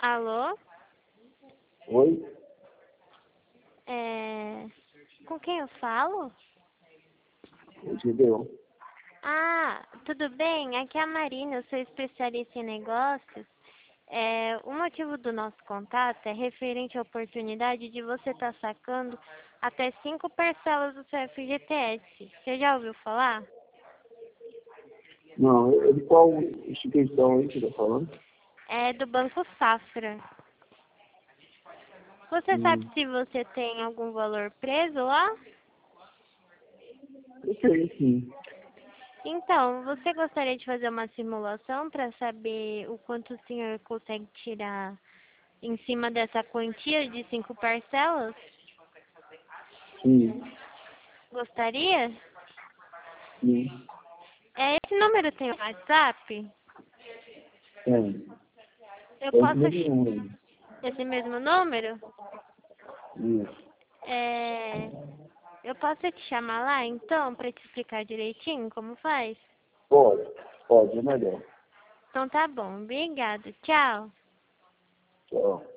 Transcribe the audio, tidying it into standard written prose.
Alô? Oi? Com quem eu falo? Entendeu? Ah, tudo bem? Aqui é a Marina, eu sou especialista em negócios. O motivo do nosso contato é referente à oportunidade de você estar sacando até 5 parcelas do seu FGTS. Você já ouviu falar? Não, é de qual instituição aí que você está falando? É do Banco Safra. Você sabe Hum. se você tem algum valor preso lá? Eu sei, sim. Então, você gostaria de fazer uma simulação para saber o quanto o senhor consegue tirar em cima dessa quantia de 5 parcelas? Sim, Gostaria? sim. Esse número tem WhatsApp? Tem. Eu É esse posso... mesmo número. Esse mesmo número? Isso. É... Eu posso te chamar lá, então, para te explicar direitinho como faz? Pode, pode, é melhor. Então tá bom, obrigada. Tchau. Tchau.